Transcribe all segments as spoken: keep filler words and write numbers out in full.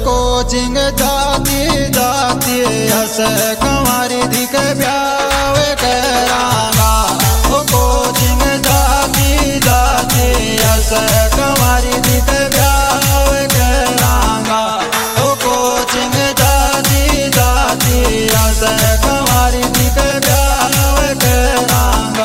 Coaching जाती जाती हस कंवारी दिख ब्यावे करांगा ओ कोचिंग जाती जाती हस कंवारी दिख ब्यावे करांगा ओ कोचिंग जाती जाती हस कंवारी दिख ब्यावे करांगा।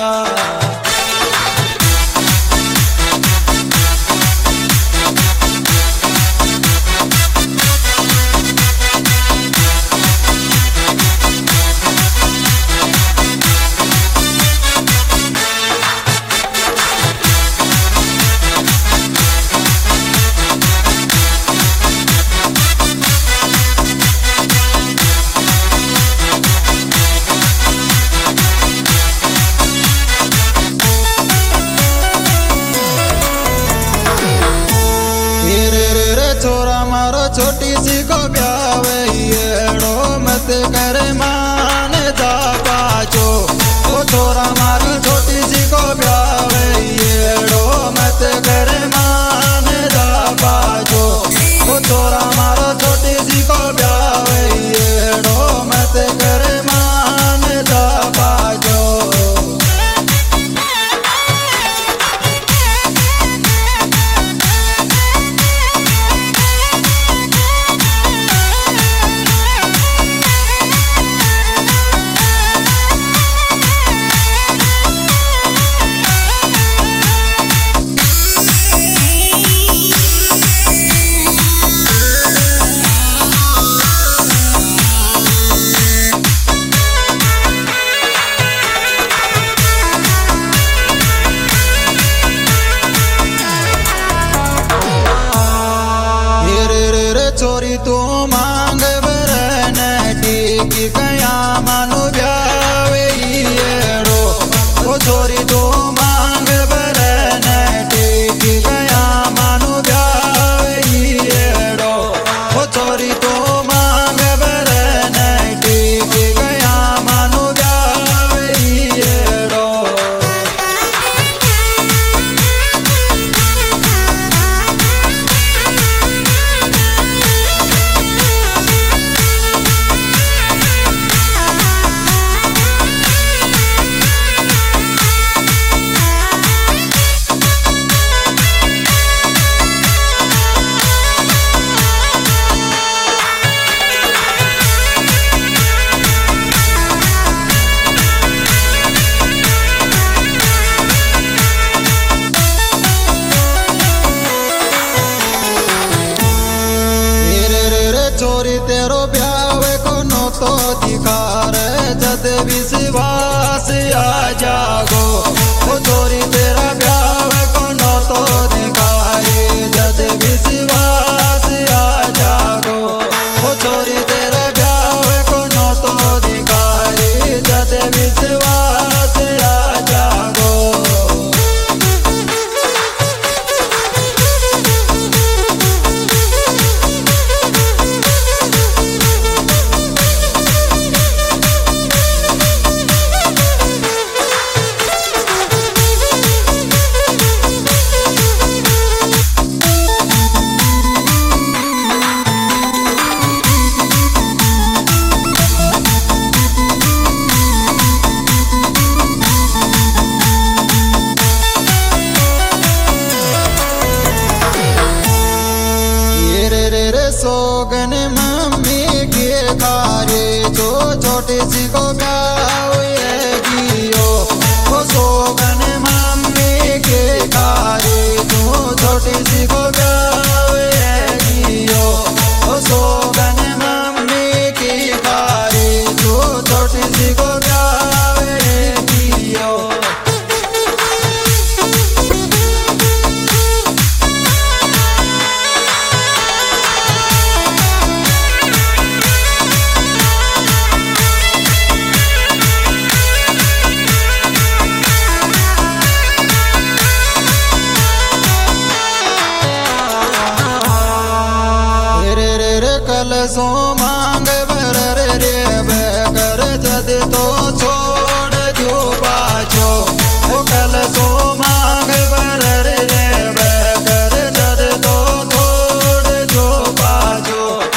छोरा मारो छोटी सी को ब्यावे येड़ो मत कर मान जा पाचो ओ छोरा मारो छोटी सी को ब्यावे येड़ो मत कर मान जा पाचो ओ छोरा मारो छोटी सी को ब्यावे येड़ो मत कर मान जा पाचो। छोरी तू मांग बरन टीकी कया मानु ब्यावे येड़ो ओ छोरी तू मांग बरन टीकी कया मानु ब्यावे येड़ो ओ छोरी तू मांग बरन टीकी कया मानु ब्यावे येड़ो। छोरी तेरो ब्यावे को नो तो दिखार जद विश्वास आ जागो ओ छोरी तेरा ब्यावे को नो तो दिखारे जद विश्वास आ जागो ओ छोरी तेरा ब्यावे को नो तो दिखारे जद विश्वास आ जागो। सोगन मम्मी के खारे जो छोटे सी को ब्यावे गियो ओ सोगन मम्मी के खारे जो छोटे सी को ब्यावे गियो ओ सोगन मम्मी के खारे जो छोटे सी को ब्यावे गियो। सो मांग बर रे बेकर जद तो छोड़ जो पाछो ओ कल सो मांग बर रे बेकर जद तो छोड़ जो पाछो।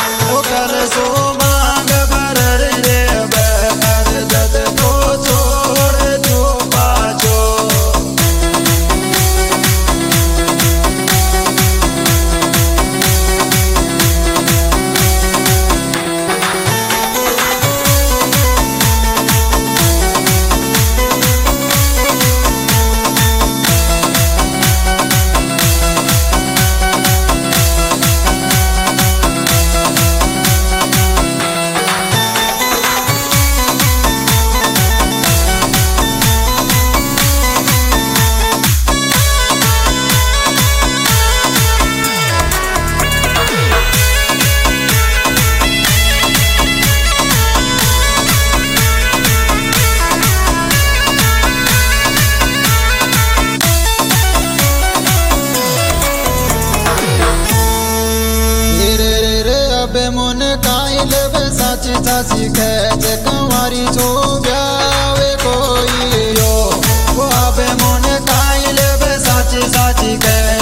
आबे मन काई लेबे साची साची खेच कंवारी छो ब्यावे कोई यो वो आबे मन काई लेबे साची साची खेच